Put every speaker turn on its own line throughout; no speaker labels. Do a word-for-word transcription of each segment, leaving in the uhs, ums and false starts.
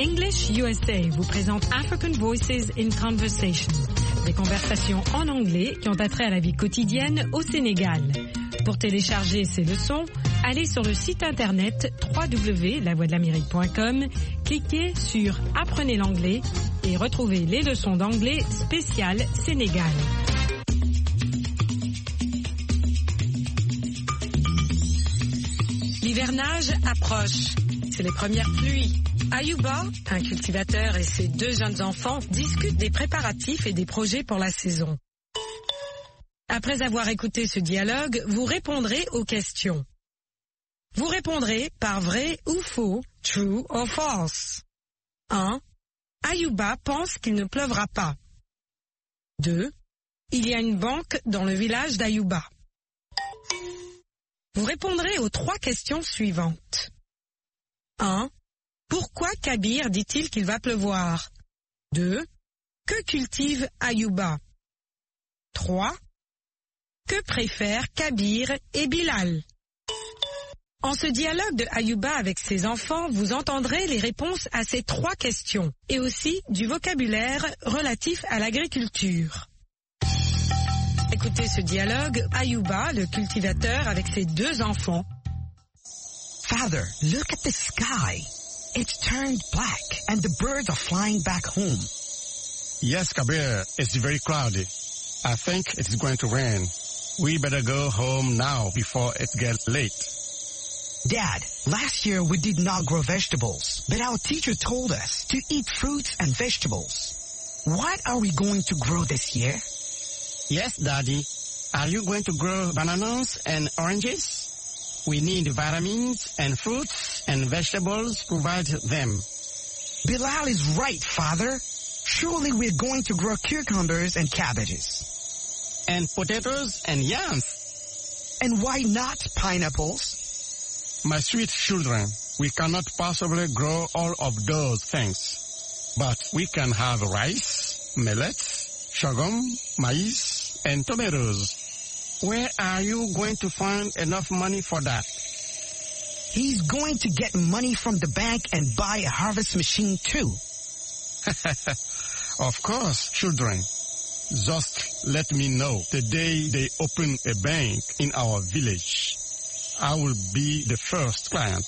English U S A vous présente African Voices in Conversation, des conversations en anglais qui ont attrait à la vie quotidienne au Sénégal. Pour télécharger ces leçons, allez sur le site internet w w w point la voix de l'amérique point com, cliquez sur Apprenez l'anglais et retrouvez les leçons d'anglais spéciales Sénégal. L'hivernage approche. C'est les premières pluies. Ayuba, un cultivateur et ses deux jeunes enfants discutent des préparatifs et des projets pour la saison. Après avoir écouté ce dialogue, vous répondrez aux questions. Vous répondrez par vrai ou faux, true or false. un. Ayuba pense qu'il ne pleuvra pas. deux. Il y a une banque dans le village d'Ayuba. Vous répondrez aux trois questions suivantes. un. Pourquoi Kabir dit-il qu'il va pleuvoir? deux. Que cultive Ayuba? trois. Que préfèrent Kabir et Bilal? En ce dialogue de Ayuba avec ses enfants, vous entendrez les réponses à ces trois questions et aussi du vocabulaire relatif à l'agriculture. Écoutez ce dialogue, Ayuba, le cultivateur, avec ses deux enfants.
Father, look at the sky. It's turned black and the birds are flying back home.
Yes, Kabir, it's very cloudy. I think it's going to rain. We better go home now before it gets late.
Dad, last year we did not grow vegetables, but our teacher told us to eat fruits and vegetables. What are we going to grow this year?
Yes, Daddy. Are you going to grow bananas and oranges? We need vitamins and fruits and vegetables, provide them.
Bilal is right, Father. Surely we're going to grow cucumbers and cabbages.
And potatoes and yams.
And why not pineapples?
My sweet children, we cannot possibly grow all of those things. But we can have rice, millet, sorghum, maize, and tomatoes. Where are you going to find enough money for that?
He's going to get money from the bank and buy a harvest machine too.
Of course, children. Just let me know the day they open a bank in our village. I will be the first client.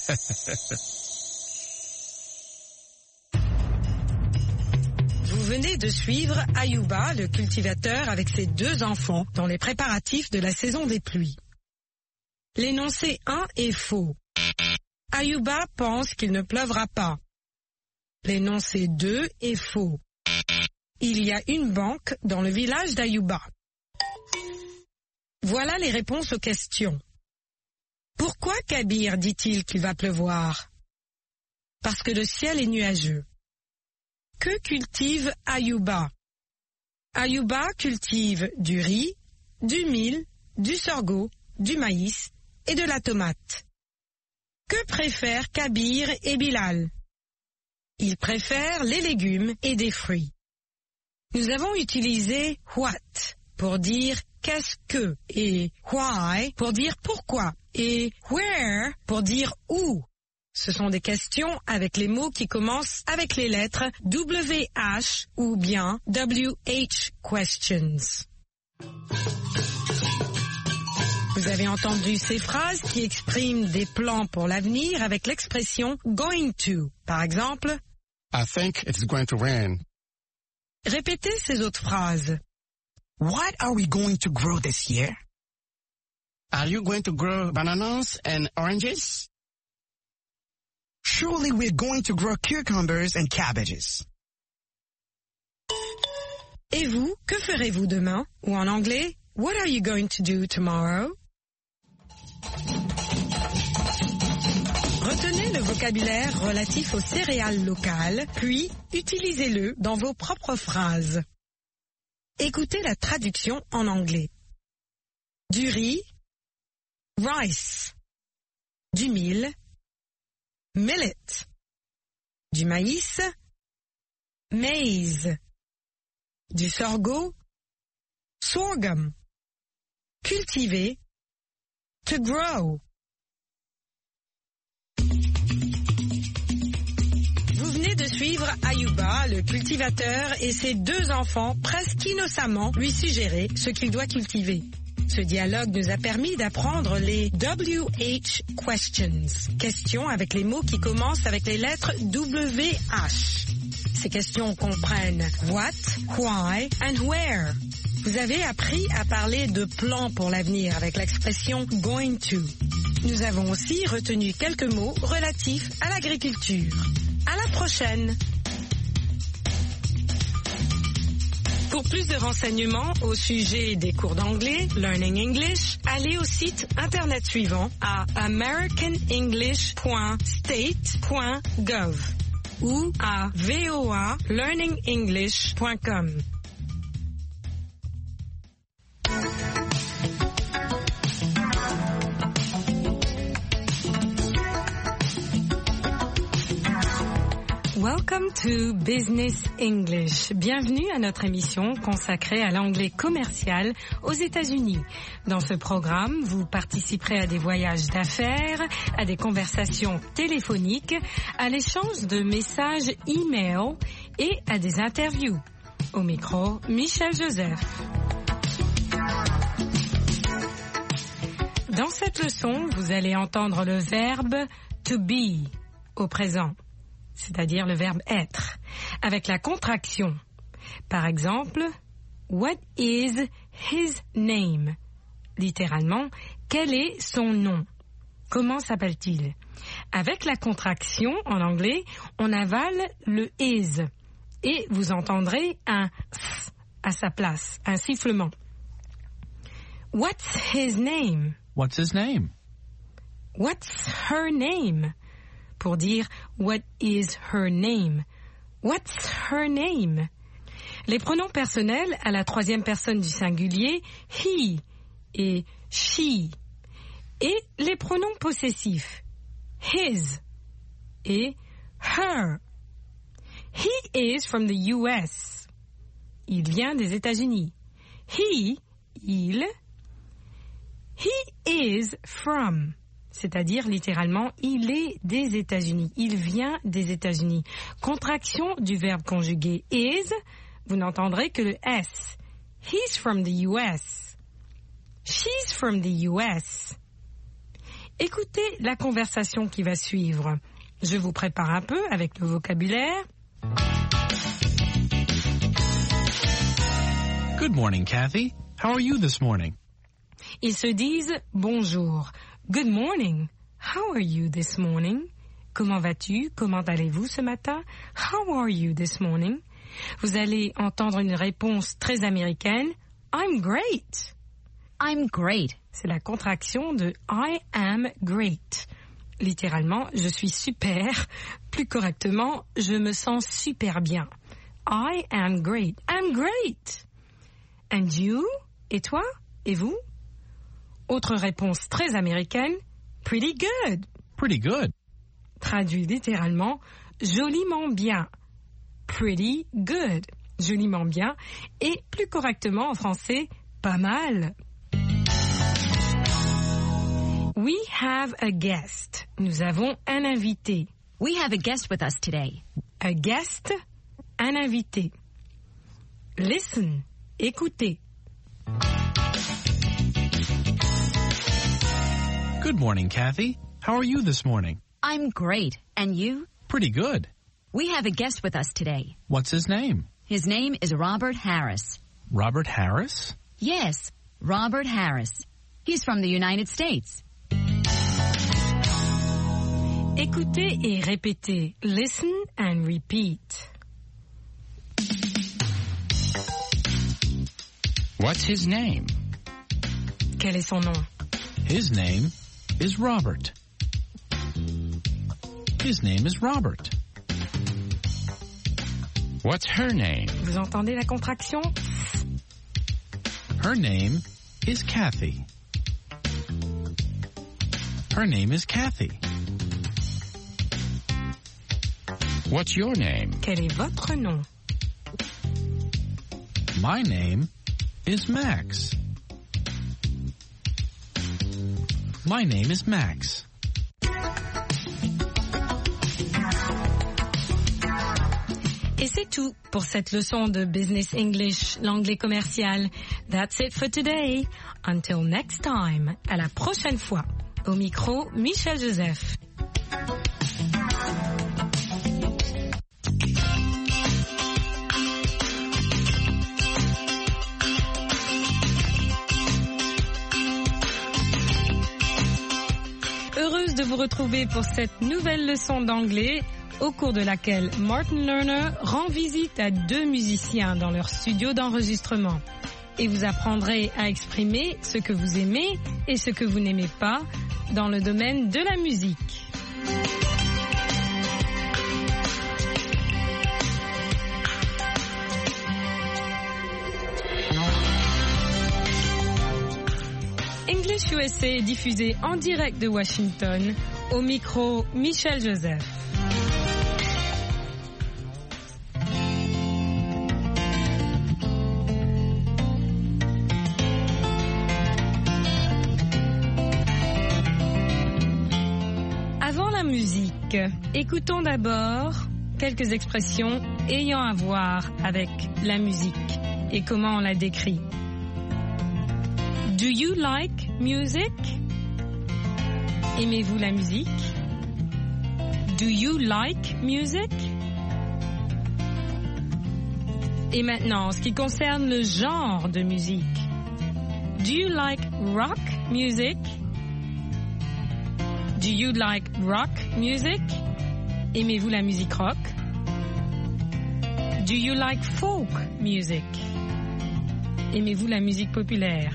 Vous venez de suivre Ayuba, le cultivateur, avec ses deux enfants dans les préparatifs de la saison des pluies. L'énoncé un est faux. Ayuba pense qu'il ne pleuvra pas. L'énoncé deux est faux. Il y a une banque dans le village d'Ayuba. Voilà les réponses aux questions. Pourquoi Kabir dit-il qu'il va pleuvoir? Parce que le ciel est nuageux. Que cultive Ayuba? Ayuba cultive du riz, du mil, du sorgho, du maïs et de la tomate. Que préfèrent Kabir et Bilal? Ils préfèrent les légumes et des fruits. Nous avons utilisé what pour dire qu'est-ce que et why pour dire pourquoi et where pour dire où. Ce sont des questions avec les mots qui commencent avec les lettres W H ou bien W H questions. Vous avez entendu ces phrases qui expriment des plans pour l'avenir avec l'expression going to. Par exemple,
I think it's going to rain.
Répétez ces autres phrases.
What are we going to grow this year?
Are you going to grow bananas and oranges?
Surely we're going to grow cucumbers and cabbages.
Et vous, que ferez-vous demain? Ou en anglais, what are you going to do tomorrow? Retenez le vocabulaire relatif aux céréales locales, puis utilisez-le dans vos propres phrases. Écoutez la traduction en anglais. Du riz, rice. Du mil, millet. Du maïs, maize. Du sorgho, sorghum. Cultiver, to grow. suivre Ayuba, le cultivateur, et ses deux enfants presque innocemment lui suggérer ce qu'il doit cultiver. Ce dialogue nous a permis d'apprendre les W H questions, questions avec les mots qui commencent avec les lettres W H. Ces questions comprennent what, why and where. Vous avez appris à parler de plans pour l'avenir avec l'expression going to. Nous avons aussi retenu quelques mots relatifs à l'agriculture. À la prochaine! Pour plus de renseignements au sujet des cours d'anglais, Learning English, allez au site internet suivant à american english point state point gov ou à v o a learning english point com. Welcome to Business English. Bienvenue à notre émission consacrée à l'anglais commercial aux États-Unis. Dans ce programme, vous participerez à des voyages d'affaires, à des conversations téléphoniques, à l'échange de messages e-mail et à des interviews. Au micro, Michel Joseph. Dans cette leçon, vous allez entendre le verbe to be au présent, c'est-à-dire le verbe être, avec la contraction. Par exemple, what is his name? Littéralement, quel est son nom? Comment s'appelle-t-il? Avec la contraction, en anglais, on avale le is et vous entendrez un s à sa place, un sifflement. What's his name?
What's his name?
What's her name? Pour dire what is her name? What's her name? Les pronoms personnels à la troisième personne du singulier, he et she. Et les pronoms possessifs, his et her. He is from the U S. Il vient des États-Unis. He, il. He is from, c'est-à-dire littéralement, il est des États-Unis. Il vient des États-Unis. Contraction du verbe conjugué is, vous n'entendrez que le S. He's from the U S. She's from the U S. Écoutez la conversation qui va suivre. Je vous prépare un peu avec le vocabulaire.
Good morning, Kathy. How are you this morning?
Ils se disent bonjour. Good morning. How are you this morning? Comment vas-tu? Comment allez-vous ce matin? How are you this morning? Vous allez entendre une réponse très américaine. I'm great.
I'm great.
C'est la contraction de I am great. Littéralement, je suis super. Plus correctement, je me sens super bien. I am great. I'm great. And you? Et toi? Et vous? Autre réponse très américaine, pretty good.
Pretty good.
Traduit littéralement, joliment bien. Pretty good. Joliment bien. Et plus correctement en français, pas mal. We have a guest. Nous avons un invité.
We have a guest with us today.
A guest, un invité. Listen, écoutez.
Good morning, Kathy. How are you this morning?
I'm great. And you?
Pretty good.
We have a guest with us today.
What's his name?
His name is Robert Harris.
Robert Harris?
Yes, Robert Harris. He's from the United States.
Écoutez et répétez. Listen and repeat.
What's his name?
Quel est son nom?
His name is Robert. His name is Robert.
What's her name?
Vous entendez la contraction?
Her name is Kathy. Her name is Kathy.
What's your name?
Quel est votre nom?
My name is Max. My name is Max.
Et c'est tout pour cette leçon de Business English, l'anglais commercial. That's it for today. Until next time. À la prochaine fois. Au micro, Michel Joseph. Heureuse de vous retrouver pour cette nouvelle leçon d'anglais, au cours de laquelle Martin Lerner rend visite à deux musiciens dans leur studio d'enregistrement. Et vous apprendrez à exprimer ce que vous aimez et ce que vous n'aimez pas dans le domaine de la musique. English U S A est diffusé en direct de Washington, au micro Michel Joseph. Avant la musique, écoutons d'abord quelques expressions ayant à voir avec la musique et comment on la décrit. Do you like music? Aimez-vous la musique? Do you like music? Et maintenant, en ce qui concerne le genre de musique. Do you like rock music? Do you like rock music? Aimez-vous la musique rock? Do you like folk music? Aimez-vous la musique populaire?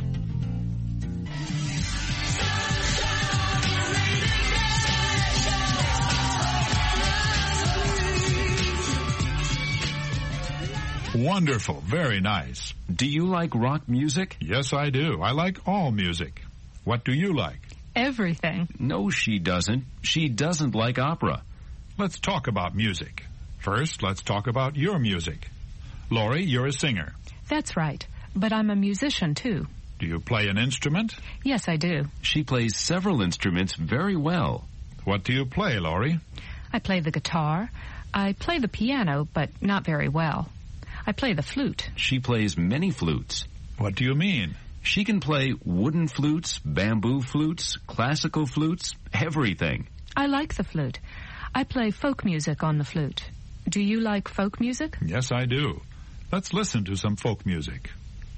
Wonderful. Very nice.
Do you like rock music?
Yes, I do. I like all music. What do you like?
Everything.
No, she doesn't. She doesn't like opera.
Let's talk about music. First, let's talk about your music. Laurie, you're a singer.
That's right. But I'm a musician, too.
Do you play an instrument?
Yes, I do.
She plays several instruments very well.
What do you play, Laurie?
I play the guitar. I play the piano, but not very well. I play the flute.
She plays many flutes.
What do you mean?
She can play wooden flutes, bamboo flutes, classical flutes, everything.
I like the flute. I play folk music on the flute. Do you like folk music?
Yes, I do. Let's listen to some folk music.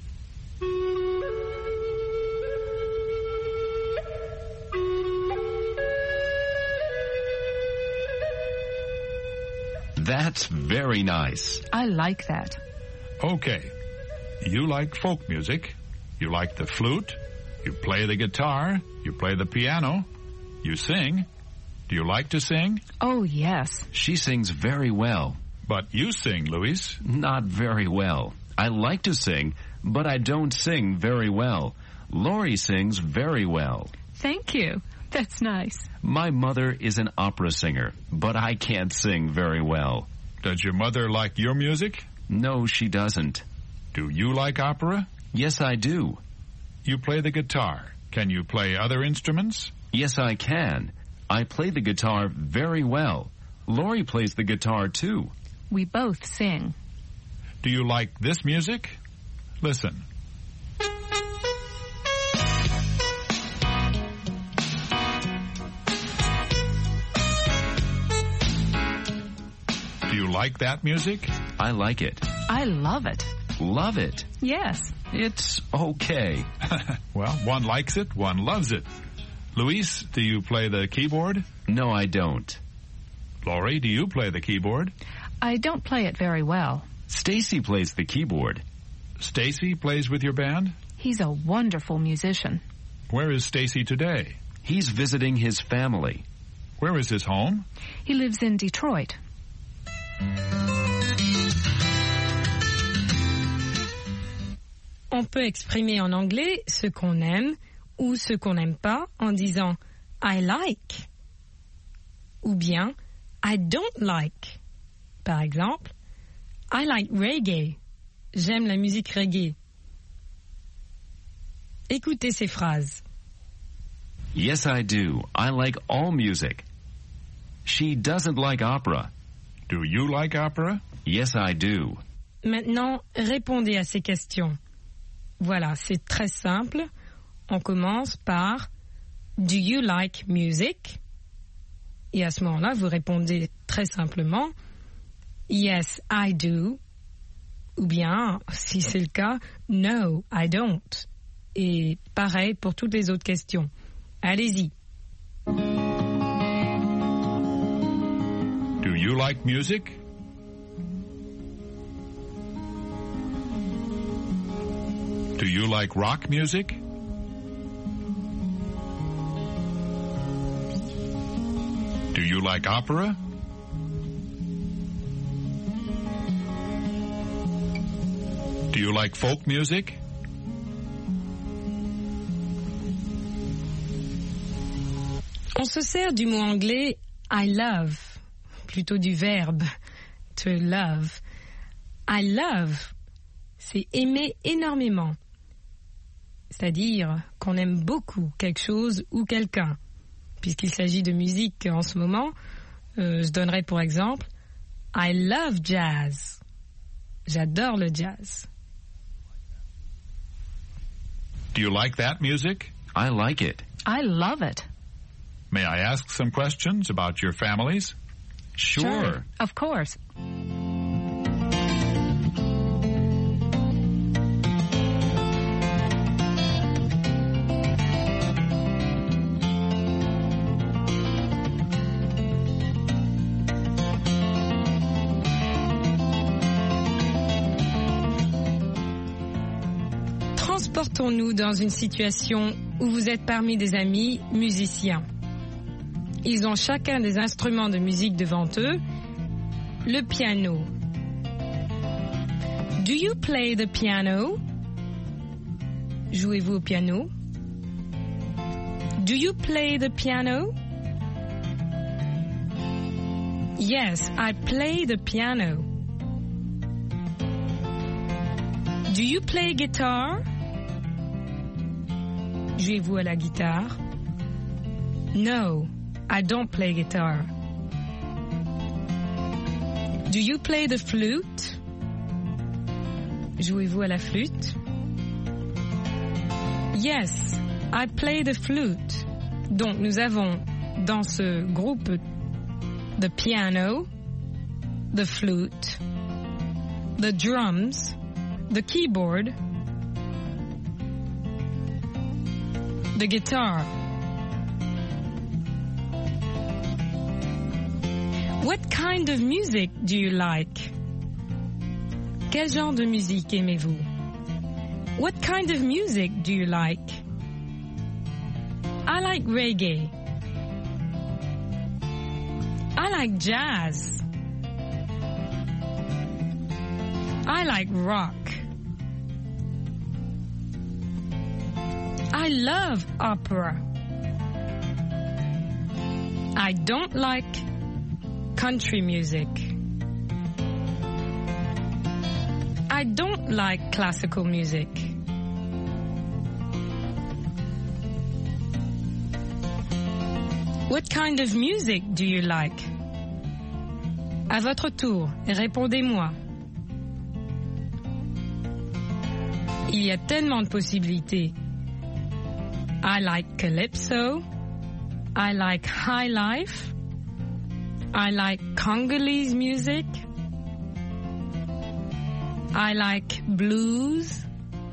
That's very nice.
I like that.
Okay. You like folk music. You like the flute. You play the guitar. You play the piano. You sing. Do you like to sing?
Oh, yes.
She sings very well.
But you sing, Louise.
Not very well. I like to sing, but I don't sing very well. Laurie sings very well.
Thank you. That's nice.
My mother is an opera singer, but I can't sing very well.
Does your mother like your music?
No, she doesn't.
Do you like opera?
Yes, I do.
You play the guitar. Can you play other instruments?
Yes, I can. I play the guitar very well. Laurie plays the guitar, too.
We both sing.
Do you like this music? Listen. Do you like that music?
I like it.
I love it.
Love it.
Yes.
It's okay.
Well, one likes it, one loves it. Luis, do you play the keyboard?
No, I don't.
Laurie, do you play the keyboard?
I don't play it very well.
Stacy plays the keyboard.
Stacy plays with your band?
He's a wonderful musician.
Where is Stacy today?
He's visiting his family.
Where is his home?
He lives in Detroit.
On peut exprimer en anglais ce qu'on aime ou ce qu'on n'aime pas en disant I like ou bien I don't like. Par exemple, I like reggae. J'aime la musique reggae. Écoutez ces phrases.
Yes, I do. I like all music. She doesn't like opera.
Do you like opera?
Yes, I do.
Maintenant, répondez à ces questions. Voilà, c'est très simple. On commence par Do you like music? Et à ce moment-là, vous répondez très simplement Yes, I do. Ou bien, si c'est le cas, No, I don't. Et pareil pour toutes les autres questions. Allez-y.
Do you like music? Do you like rock music? Do you like opera? Do you like folk music?
On se sert du mot anglais I love, plutôt du verbe to love. I love, c'est aimer énormément. C'est-à-dire qu'on aime beaucoup quelque chose ou quelqu'un. Puisqu'il s'agit de musique en ce moment, euh, je donnerai pour exemple I love jazz. J'adore le jazz.
Do you like that music?
I like it.
I love it.
May I ask some questions about your families?
Sure.
Of course.
Transportons-nous dans une situation où vous êtes parmi des amis musiciens. Ils ont chacun des instruments de musique devant eux. Le piano. Do you play the piano? Jouez-vous au piano? Do you play the piano? Yes, I play the piano. Do you play guitar? Jouez-vous à la guitare? No, I don't play guitar. Do you play the flute? Jouez-vous à la flûte? Yes, I play the flute. Donc nous avons dans ce groupe the piano, the flute, the drums, the keyboard, the guitar. What kind of music do you like? Quel genre de musique aimez-vous? What kind of music do you like? I like reggae. I like jazz. I like rock. I love opera. I don't like country music. I don't like classical music. What kind of music do you like? À votre tour, répondez-moi. Il y a tellement de possibilités. I like calypso. I like high life. I like Congolese music. I like blues.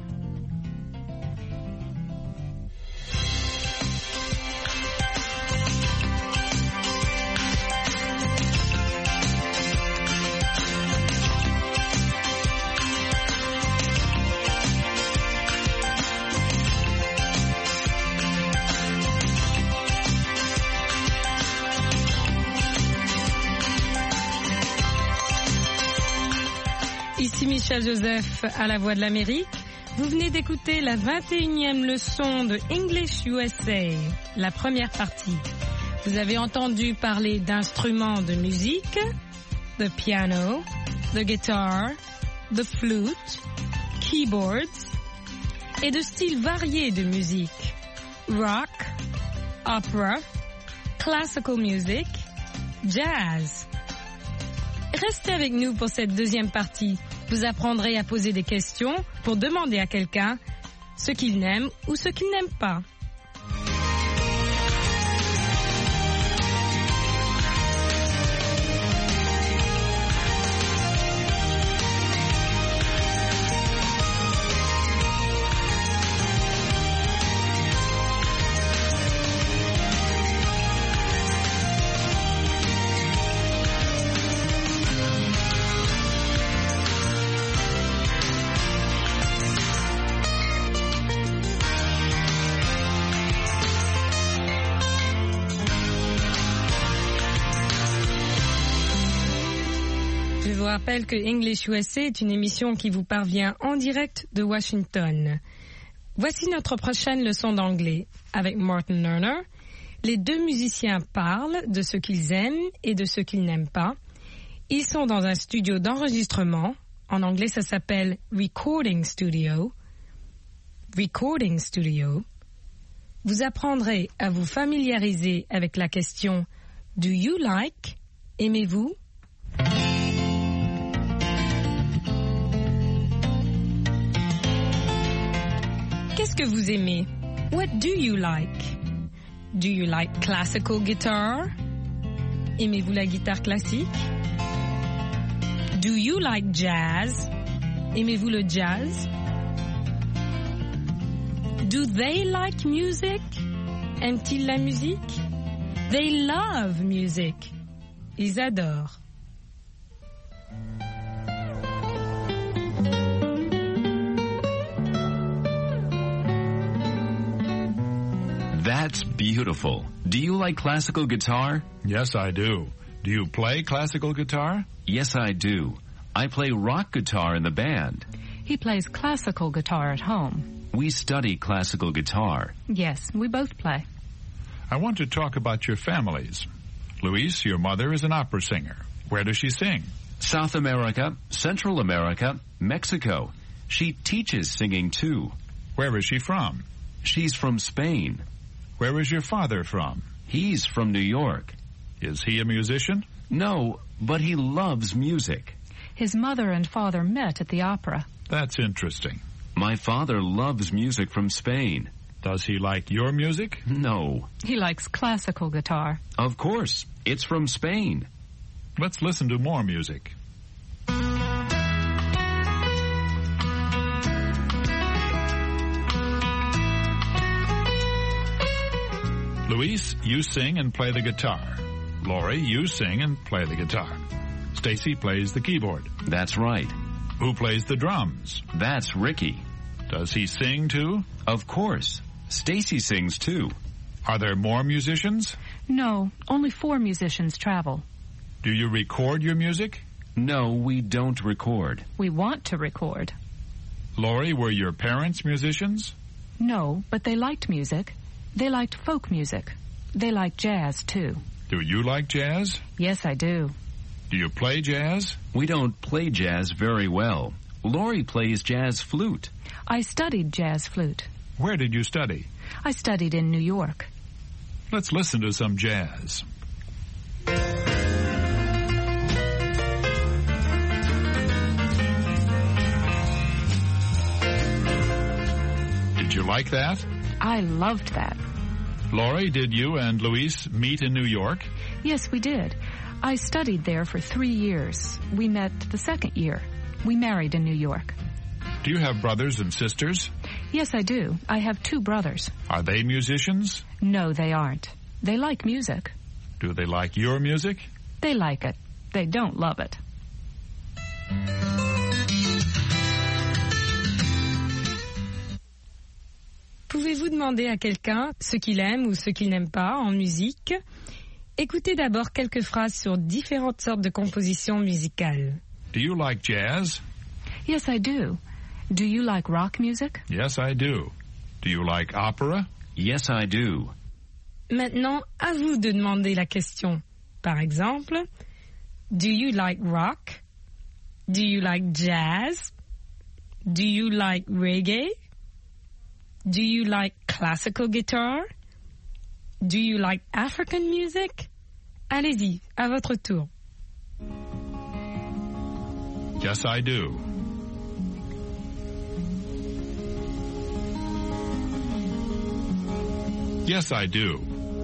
Ici Michel Joseph à la Voix de l'Amérique. Vous venez d'écouter la vingt et unième leçon de English U S A, la première partie. Vous avez entendu parler d'instruments de musique, the piano, the guitar, the flute, keyboards, et de styles variés de musique, rock, opera, classical music, jazz. Restez avec nous pour cette deuxième partie. Vous apprendrez à poser des questions pour demander à quelqu'un ce qu'il n'aime ou ce qu'il n'aime pas. Je vous rappelle que English U S A est une émission qui vous parvient en direct de Washington. Voici notre prochaine leçon d'anglais. Avec Martin Lerner, les deux musiciens parlent de ce qu'ils aiment et de ce qu'ils n'aiment pas. Ils sont dans un studio d'enregistrement. En anglais, ça s'appelle Recording Studio. Recording Studio. Vous apprendrez à vous familiariser avec la question « Do you like ?» Aimez-vous? Qu'est-ce que vous aimez? What do you like? Do you like classical guitar? Aimez-vous la guitare classique? Do you like jazz? Aimez-vous le jazz? Do they like music? Aiment-ils la musique? They love music. Ils adorent.
That's beautiful. Do you like classical guitar?
Yes, I do. Do you play classical guitar?
Yes, I do. I play rock guitar in the band.
He plays classical guitar at home.
We study classical guitar.
Yes, we both play.
I want to talk about your families. Luis, your mother is an opera singer. Where does she sing?
South America, Central America, Mexico. She teaches singing too.
Where is she from?
She's from Spain.
Where is your father from?
He's from New York.
Is he a musician?
No, but he loves music.
His mother and father met at the opera.
That's interesting.
My father loves music from Spain.
Does he like your music?
No.
He likes classical guitar.
Of course. It's from Spain.
Let's listen to more music. Luis, you sing and play the guitar. Lori, you sing and play the guitar. Stacy plays the keyboard.
That's right.
Who plays the drums?
That's Ricky.
Does he sing too?
Of course. Stacy sings too.
Are there more musicians?
No, only four musicians travel.
Do you record your music?
No, we don't record.
We want to record.
Lori, were your parents musicians?
No, but they liked music. They liked folk music. They like jazz, too.
Do you like jazz?
Yes, I do.
Do you play jazz?
We don't play jazz very well. Lori plays jazz flute.
I studied jazz flute.
Where did you study?
I studied in New York.
Let's listen to some jazz. Did you like that?
I loved that.
Lori, did you and Luis meet in New York?
Yes, we did. I studied there for three years. We met the second year. We married in New York.
Do you have brothers and sisters?
Yes, I do. I have two brothers.
Are they musicians?
No, they aren't. They like music.
Do they like your music?
They like it. They don't love it.
Pouvez-vous demander à quelqu'un ce qu'il aime ou ce qu'il n'aime pas en musique? Écoutez d'abord quelques phrases sur différentes sortes de compositions musicales.
Do you like jazz?
Yes, I do. Do you like rock music?
Yes, I do. Do you like opera?
Yes, I do.
Maintenant, à vous de demander la question. Par exemple, do you like rock? Do you like jazz? Do you like reggae? Do you like classical guitar? Do you like African music? Allez-y, à votre tour.
Yes, I do. Yes, I do.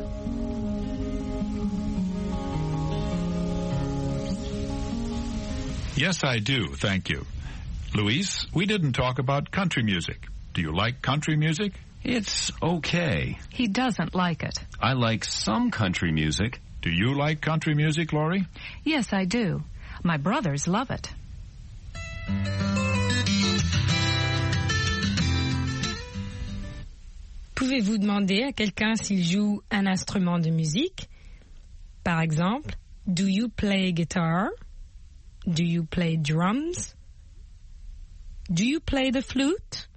Yes, I do, thank you. Luis, we didn't talk about country music. Do you like country music?
It's okay.
He doesn't like it.
I like some country music.
Do you like country music, Laurie?
Yes, I do. My brothers love it.
Pouvez-vous demander à quelqu'un s'il joue un instrument de musique? Par exemple, do you play guitar? Do you play drums? Do you play the flute?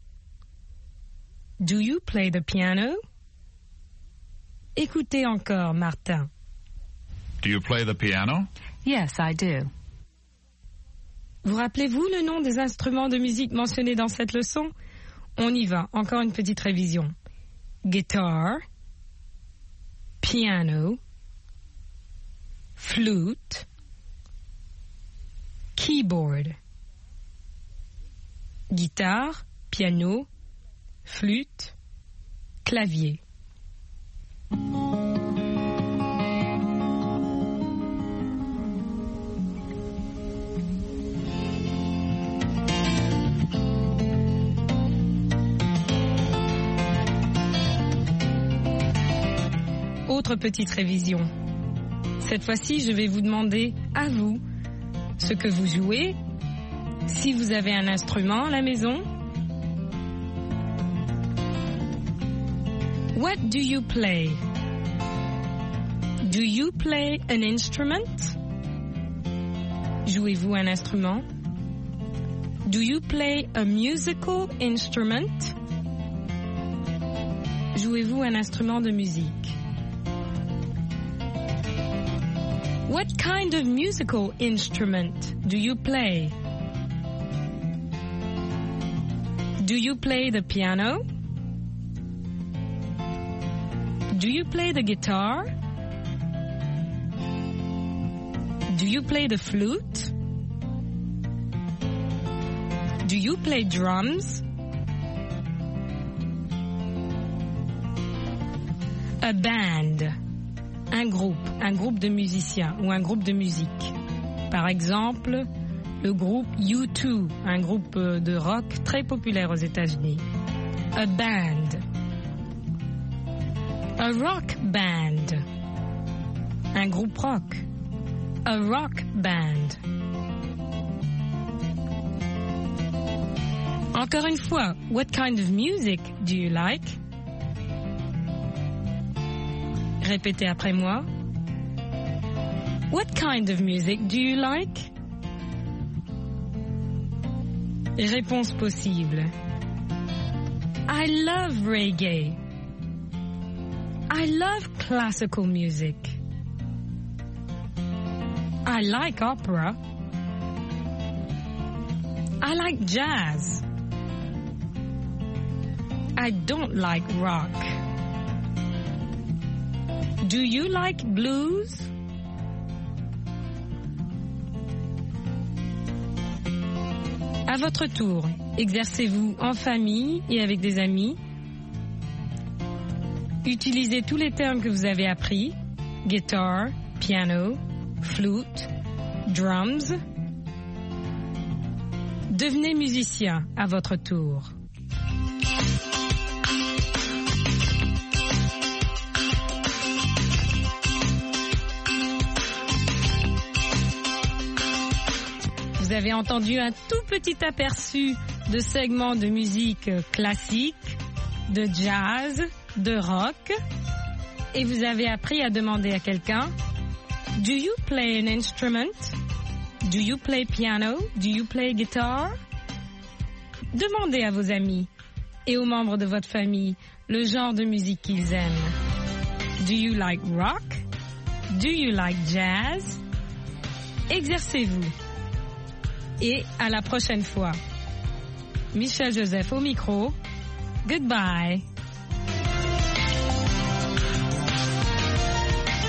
Do you play the piano? Écoutez encore, Martin.
Do you play the piano?
Yes, I do.
Vous rappelez-vous le nom des instruments de musique mentionnés dans cette leçon? On y va, encore une petite révision. Guitar, piano, flute, keyboard. Guitare, piano, flûte, clavier. Autre petite révision. Cette fois-ci, je vais vous demander à vous ce que vous jouez, si vous avez un instrument à la maison. What do you play? Do you play an instrument? Jouez-vous un instrument? Do you play a musical instrument? Jouez-vous un instrument de musique? What kind of musical instrument do you play? Do you play the piano? Do you play the guitar? Do you play the flute? Do you play drums? A band. Un groupe, un groupe de musiciens ou un groupe de musique. Par exemple, le groupe U deux, un groupe de rock très populaire aux États-Unis. A band. A rock band. Un groupe rock. A rock band. Encore une fois, what kind of music do you like? Répétez après moi. What kind of music do you like? Réponse possible. I love reggae. I love classical music. I like opera. I like jazz. I don't like rock. Do you like blues? À votre tour, exercez-vous en famille et avec des amis. Utilisez tous les termes que vous avez appris. Guitar, piano, flute, drums. Devenez musicien à votre tour. Vous avez entendu un tout petit aperçu de segments de musique classique, de jazz, de rock, et vous avez appris à demander à quelqu'un « Do you play an instrument? Do you play piano? Do you play guitar? » Demandez à vos amis et aux membres de votre famille le genre de musique qu'ils aiment. Do you like rock? Do you like jazz? Exercez-vous. Et à la prochaine fois. Michel Joseph au micro. Goodbye.